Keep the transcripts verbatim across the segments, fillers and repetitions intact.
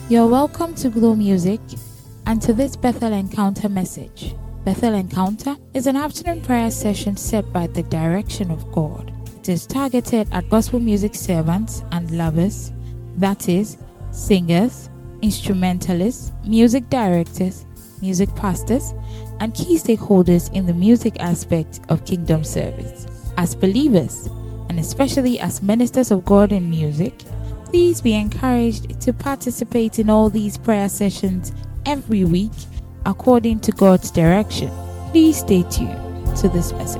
You're welcome to Glow Music and to this Bethel Encounter message. Bethel Encounter is an afternoon prayer session set by the direction of God. It is targeted at gospel music servants and lovers, that is, singers, instrumentalists, music directors, music pastors, and key stakeholders in the music aspect of kingdom service. As believers, and especially as ministers of God in music, please be encouraged to participate in all these prayer sessions every week according to God's direction. Please stay tuned to this message.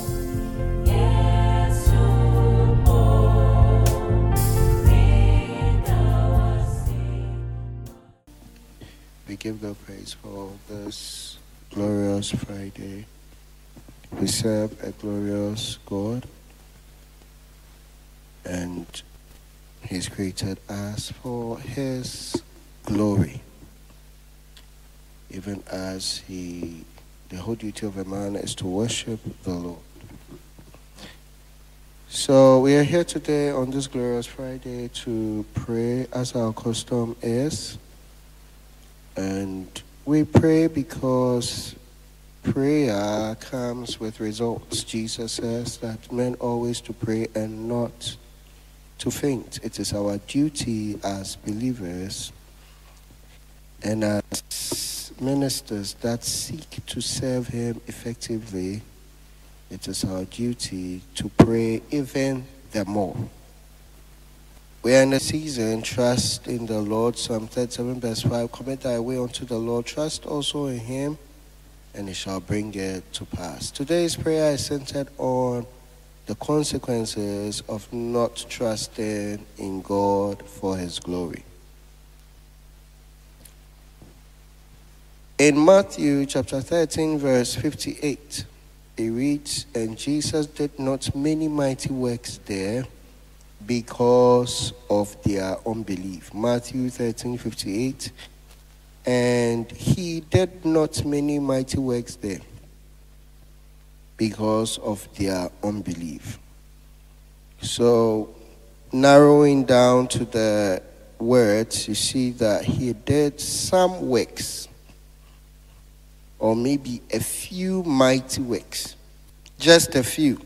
We give God praise for this glorious Friday. We serve a glorious God, and He's created us for His glory. Even as He, the whole duty of a man is to worship the Lord. So we are here today on this glorious Friday to pray as our custom is. And we pray because prayer comes with results. Jesus says that men always to pray and not to faint. It is our duty as believers and as ministers that seek to serve Him effectively. It is our duty to pray even the more. We are in a season, trust in the Lord. Psalm thirty-seven verse five, commit thy way unto the Lord. Trust also in Him, and He shall bring it to pass. Today's prayer is centered on the consequences of not trusting in God for His glory. In Matthew chapter thirteen verse fifty-eight, it reads, and Jesus did not many mighty works there because of their unbelief. Matthew thirteen fifty-eight, and He did not many mighty works there because of their unbelief. So, narrowing down to the words, you see that He did some works, or maybe a few mighty works, just a few.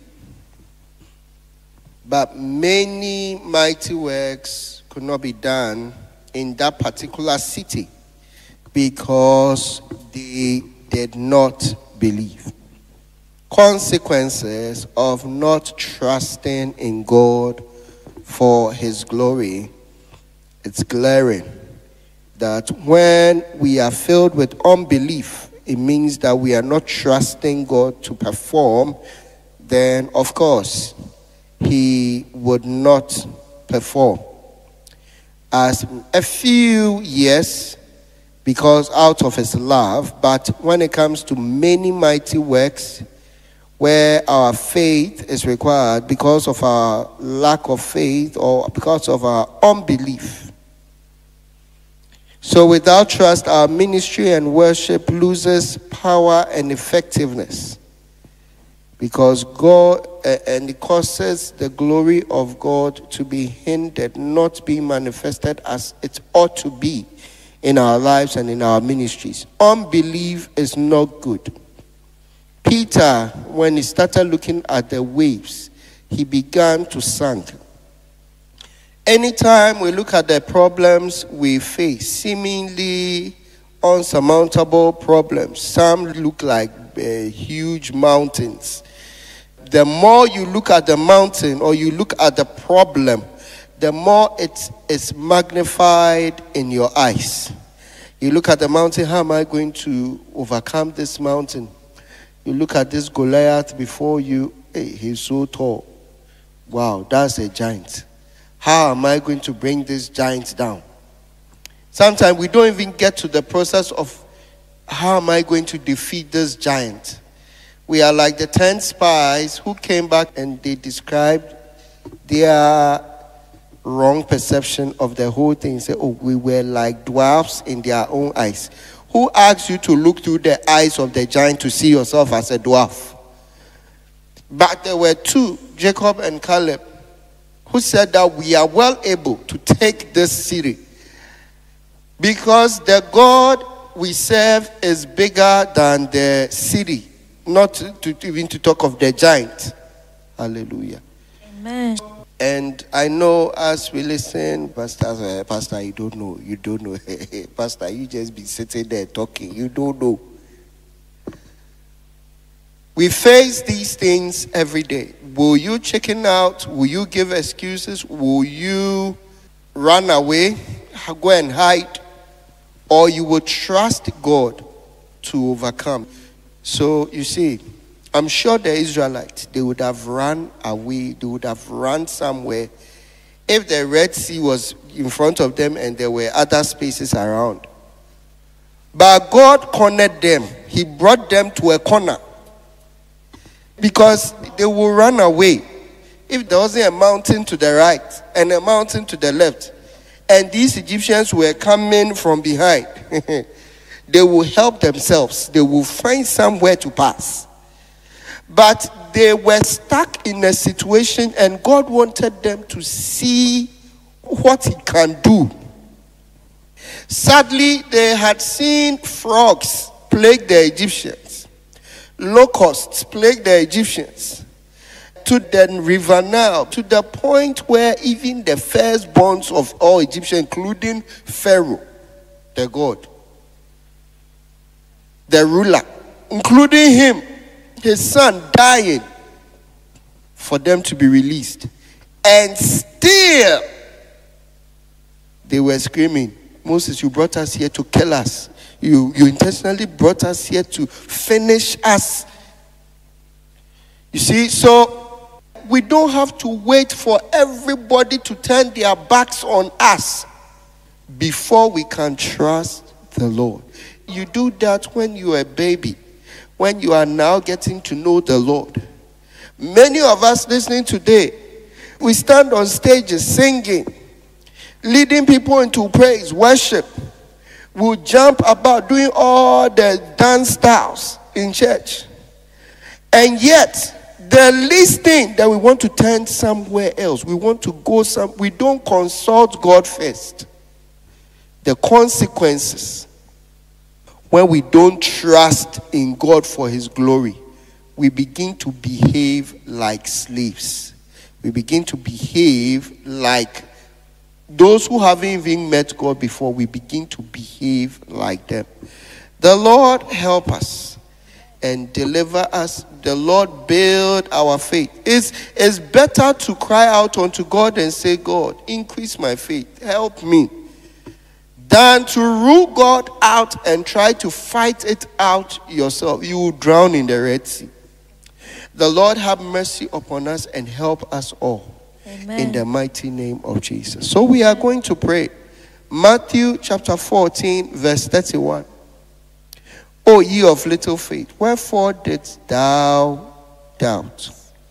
But many mighty works could not be done in that particular city because they did not believe. Consequences of not trusting in God for His glory. It's glaring that when we are filled with unbelief, it means that we are not trusting God to perform. Then, of course, He would not perform. As a few, yes, because out of His love, but when it comes to many mighty works where our faith is required because of our lack of faith or because of our unbelief. So without trust, our ministry and worship loses power and effectiveness. Because God, uh, and it causes the glory of God to be hindered, not being manifested as it ought to be in our lives and in our ministries. Unbelief is not good. Peter, when he started looking at the waves, he began to sink. Anytime we look at the problems we face, seemingly unsurmountable problems, some look like uh, huge mountains. The more you look at the mountain or you look at the problem, the more it is magnified in your eyes. You look at the mountain, how am I going to overcome this mountain? You look at this Goliath before you, hey, he's so tall. Wow, that's a giant. How am I going to bring this giant down? Sometimes we don't even get to the process of how am I going to defeat this giant? We are like the ten spies who came back and they described their wrong perception of the whole thing. Say, oh, we were like dwarfs in their own eyes. Who asked you to look through the eyes of the giant to see yourself as a dwarf? But there were two, Jacob and Caleb, who said that we are well able to take this city. Because the God we serve is bigger than the city, not to, to even to talk of the giant. Hallelujah. Amen. And I know as we listen, Pastor, uh, Pastor, you don't know, you don't know. Pastor, you just be sitting there talking, you don't know. We face these things every day. Will you chicken out? Will you give excuses? Will you run away, go and hide? Or you will trust God to overcome? So you see, I'm sure the Israelites, they would have run away, they would have run somewhere if the Red Sea was in front of them and there were other spaces around. But God cornered them. He brought them to a corner because they will run away if there wasn't a mountain to the right and a mountain to the left, and these Egyptians were coming from behind. They will help themselves. They will find somewhere to pass. But they were stuck in a situation, and God wanted them to see what He can do. Sadly, they had seen frogs plague the Egyptians, locusts plague the Egyptians, to the river Nile, to the point where even the firstborns of all Egyptians, including Pharaoh, the god, the ruler, including him, his son dying for them to be released. And still they were screaming, Moses, you brought us here to kill us. You, you intentionally brought us here to finish us. You see, so we don't have to wait for everybody to turn their backs on us before we can trust the Lord. You do that when you are a baby, when you are now getting to know the Lord. Many of us listening today, we stand on stages singing, leading people into praise, worship. We'll jump about doing all the dance styles in church. And yet, the least thing that we want to turn somewhere else, we want to go some, we don't consult God first. The consequences, when we don't trust in God for His glory, we begin to behave like slaves. We begin to behave like those who haven't even met God before. We begin to behave like them. The Lord help us and deliver us. The Lord build our faith. It's, it's better to cry out unto God and say, God, increase my faith, help me, than to rule God out and try to fight it out yourself. You will drown in the Red Sea. The Lord have mercy upon us and help us all. Amen. In the mighty name of Jesus. So we are going to pray. Matthew chapter fourteen, verse thirty-one. O ye of little faith, wherefore didst thou doubt?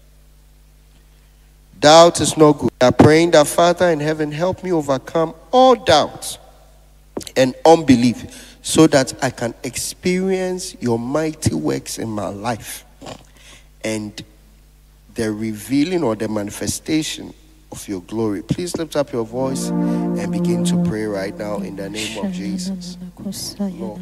Doubt is no good. We are praying that Father in heaven, help me overcome all doubts and unbelief, so that I can experience your mighty works in my life and the revealing or the manifestation of your glory. Please lift up your voice and begin to pray right now in the name of Jesus. Lord,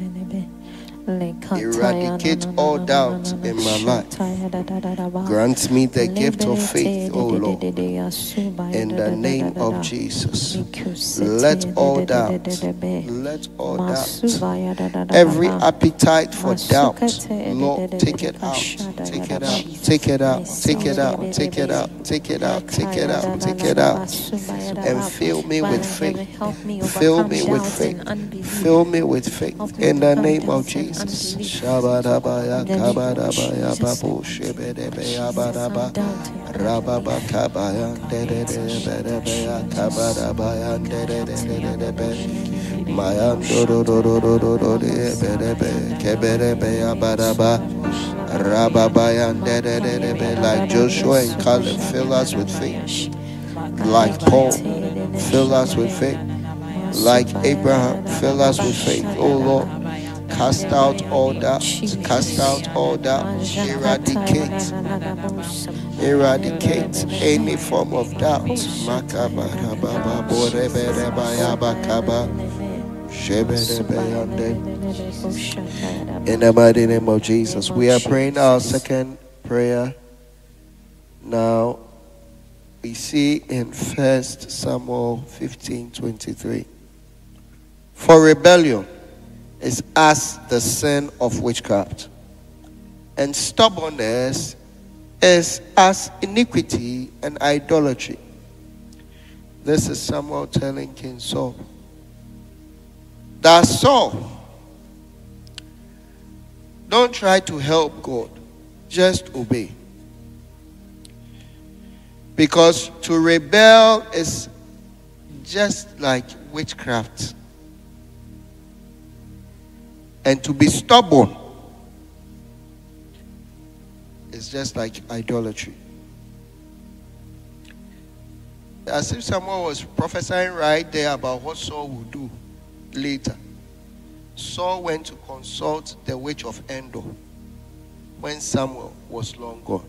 eradicate all doubt in my life. Grant me the gift of faith, O Lord, in the name of Jesus. Let all doubt, let all doubt, every appetite for doubt, Lord, take it out, take it out, take it out, take it out, take it out, take it out, take it out, take it out, and fill me with faith, fill me with faith, fill me with faith, in the name of Jesus. Shabadabaya kabadabaya babu shebedebaya badaba rababa kabaya dededebedebaya kabadabaya dededebedebe mayandododododododebedebe kebedebeya badaba rababaya dededebe. Like Joshua and Caleb, fill us with faith. Like Paul, fill us with faith. Like Abraham, fill us with faith. Oh Lord, cast out all doubt, cast out all doubt, eradicate, eradicate any form of doubt. In the mighty name of Jesus, we are praying our second prayer. Now, we see in First Samuel fifteen twenty-three. For rebellion is as the sin of witchcraft, and stubbornness is as iniquity and idolatry. This is Samuel telling King Saul that Saul, don't try to help God, just obey. Because to rebel is just like witchcraft. And to be stubborn is just like idolatry. As if someone was prophesying right there about what Saul would do later. Saul went to consult the witch of Endor when Samuel was long gone.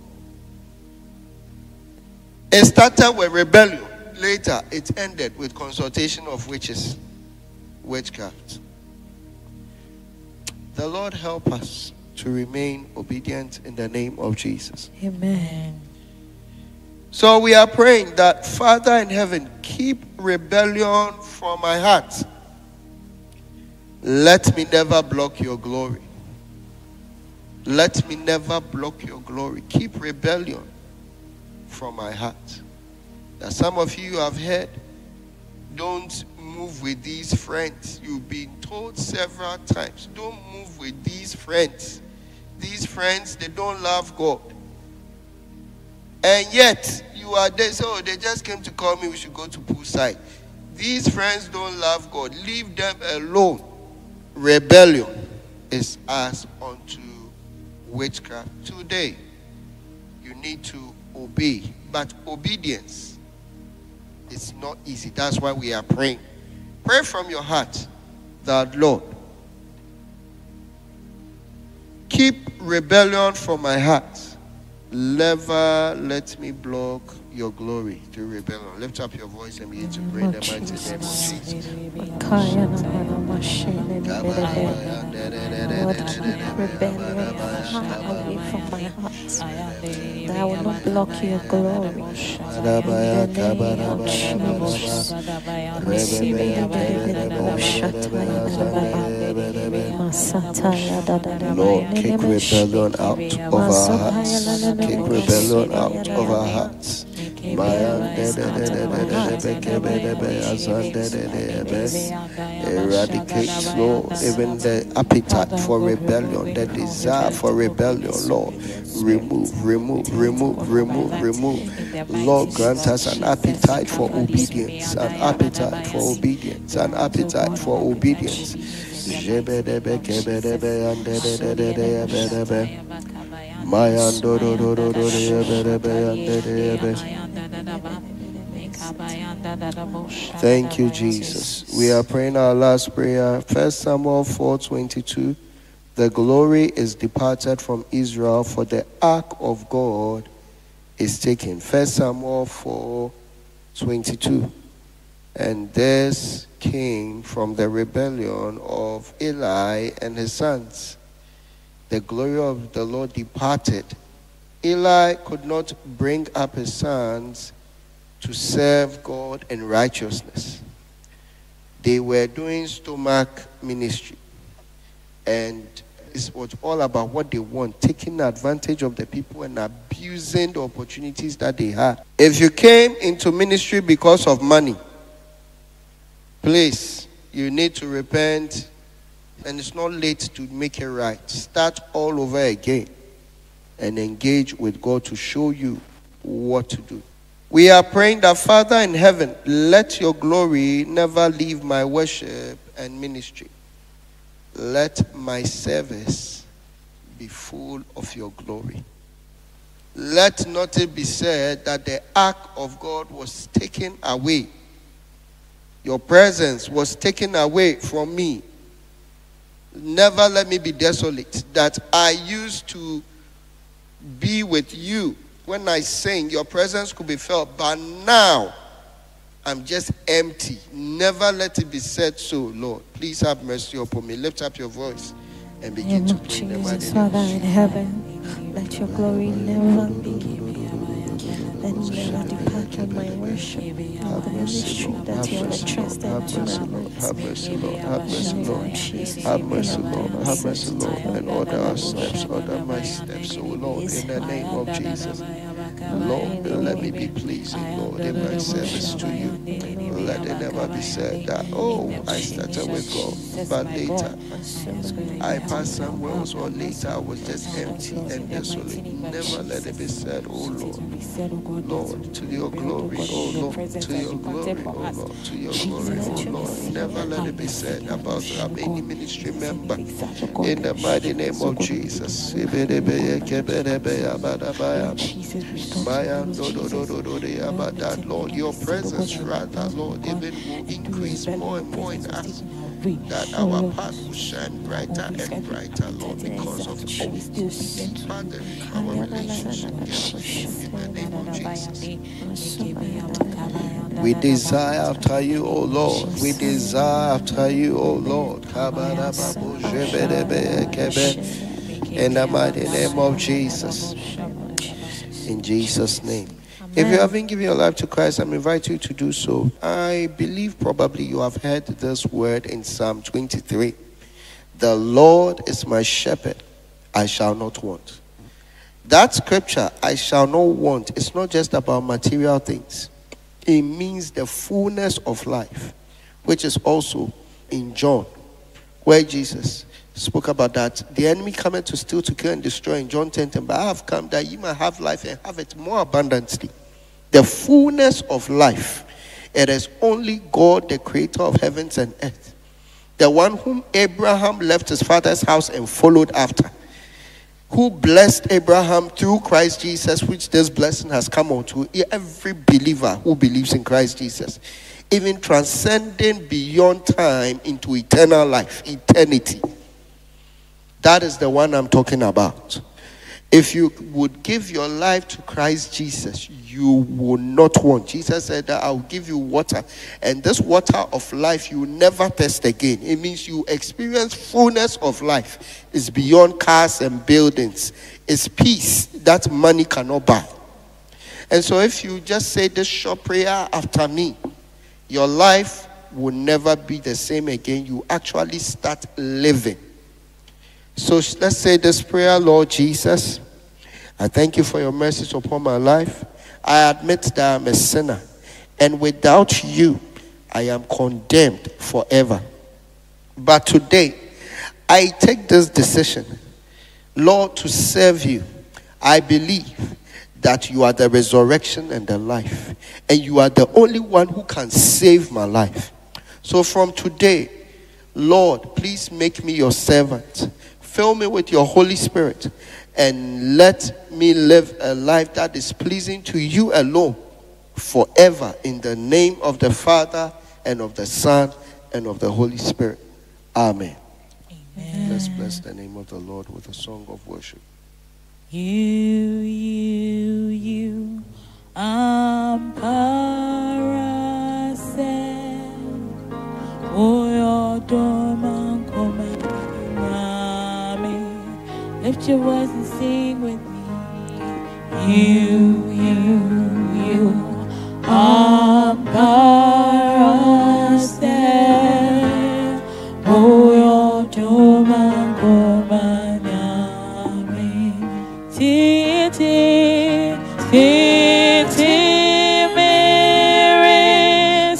It started with rebellion. Later, it ended with consultation of witches, witchcraft. The Lord help us to remain obedient in the name of Jesus. Amen. So we are praying that, Father in heaven, keep rebellion from my heart. Let me never block your glory. Let me never block your glory. Keep rebellion from my heart. That some of you have heard, don't move with these friends. You've been told several times, don't move with these friends. These friends, they don't love God. And yet, you are there, so they just came to call me, we should go to poolside. These friends don't love God. Leave them alone. Rebellion is as unto witchcraft. Today, you need to obey. But obedience is not easy. That's why we are praying. Pray from your heart that, Lord, keep rebellion from my heart. Never let me block your glory through rebellion. Lift up your voice and begin to pray in the mighty name of Jesus. Lord, keep rebellion far away from my heart, that I will not block your glory. In the name of Jesus. Lord, kick rebellion out of our hearts. Kick rebellion out of our hearts. Eradicate, Lord, even the appetite for rebellion, the desire for rebellion, Lord. Remove, remove, remove, remove, remove. Lord, grant us an appetite for obedience, an appetite for obedience, an appetite for obedience. Thank you, Jesus. We are praying our last prayer. First Samuel four twenty-two. The glory is departed from Israel, for the ark of God is taken. First Samuel four twenty-two. And this came from the rebellion of Eli and his sons. The glory of the Lord departed. Eli could not bring up his sons to serve God in righteousness. They were doing stomach ministry. And it was all about what they want, taking advantage of the people and abusing the opportunities that they had. If you came into ministry because of money, please, you need to repent, and it's not late to make it right. Start all over again and engage with God to show you what to do. We are praying that, Father in heaven, let your glory never leave my worship and ministry. Let my service be full of your glory. Let not it be said that the ark of God was taken away. Your presence was taken away from me. Never let me be desolate, that I used to be with you. When I sing, your presence could be felt. But now, I'm just empty. Never let it be said so, Lord. Please have mercy upon me. Lift up your voice and begin to pray. Jesus, Father in heaven, let your glory never be. Let never depart on my worship. The ministry that you have entrusted to my lips. Have mercy, Lord. Have mercy, Lord. Have mercy, Lord. Have mercy, Lord. And order our steps, order my steps, oh Lord, in the name of Jesus. Lord, let me be pleasing, Lord, in my service to you. Let it never be said that, oh, I started with God, but later I passed somewhere else, or later I was just empty and desolate. Never let it be said, oh Lord, Lord, to your glory, oh Lord, to your glory, oh Lord, to your glory, oh Lord. Never let it be said about any ministry member in the mighty name of Jesus. That, Lord, your presence, rather, Lord, even will increase more and more in us. That our path will shine brighter and brighter, Lord, because of Father, our relationship in the name of Jesus. We desire after you, O Lord. We desire after you, O Lord. In the mighty name of Jesus. In Jesus' name. If you haven't given your life to Christ, I'm inviting you to do so. I believe probably you have heard this word in Psalm twenty-three. The Lord is my shepherd, I shall not want. That scripture, I shall not want, it's not just about material things. It means the fullness of life, which is also in John, where Jesus spoke about that. The enemy cometh to steal, to kill, and destroy in John ten ten. But I have come that you might have life and have it more abundantly. The fullness of life. It is only God, the creator of heavens and earth. The one whom Abraham left his father's house and followed after. Who blessed Abraham through Christ Jesus, which this blessing has come on to every believer who believes in Christ Jesus. Even transcending beyond time into eternal life, eternity. That is the one I'm talking about. If you would give your life to Christ Jesus, you will not want. Jesus said that I'll give you water. And this water of life, you will never thirst again. It means you experience fullness of life. It's beyond cars and buildings. It's peace that money cannot buy. And so if you just say this short prayer after me, your life will never be the same again. You actually start living. So let's say this prayer. Lord Jesus, I thank you for your mercies upon my life. I admit that I'm a sinner, and without you, I am condemned forever. But today, I take this decision, Lord, to serve you. I believe that you are the resurrection and the life, and you are the only one who can save my life. So from today, Lord, please make me your servant. Fill me with your Holy Spirit and let me live a life that is pleasing to you alone forever, in the name of the Father and of the Son and of the Holy Spirit. Amen. Amen. Let's bless the name of the Lord with a song of worship. You, you, you, Amparase, O Dorman Come. Lift your voice and sing with me. You, you, you, Amparase, O your Dorman Komanyami. Titi, Titi, Mary,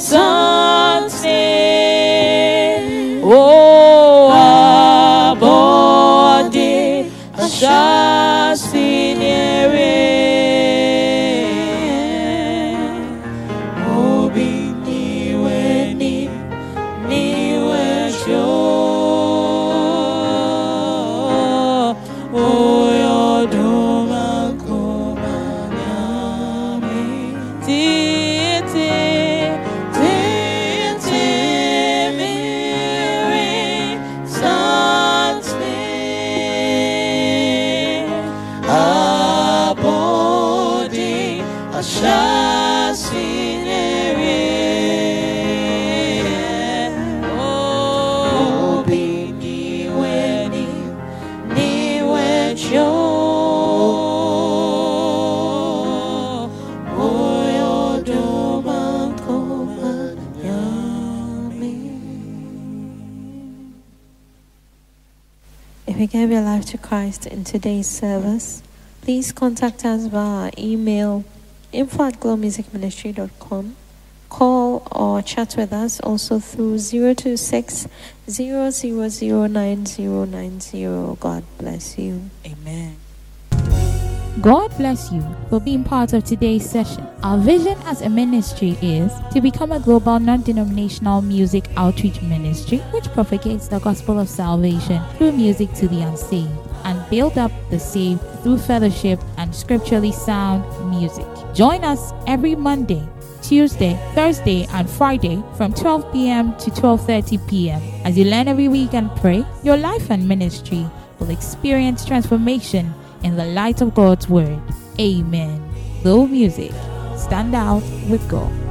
Sunday, oh, abode. Shasinere you gave your life to Christ in today's service, please contact us via our email info at glow music ministry dot com. Call or chat with us also through zero two six, zero zero zero nine zero nine zero. God bless you. Amen. God bless you for being part of today's session. Our vision as a ministry is to become a global non-denominational music outreach ministry which propagates the gospel of salvation through music to the unsaved and build up the saved through fellowship and scripturally sound music. Join us every Monday, Tuesday, Thursday, and Friday from twelve p.m. to twelve thirty p.m. As you learn every week and pray, your life and ministry will experience transformation in the light of God's word. Amen. Glow Music. Stand out with God.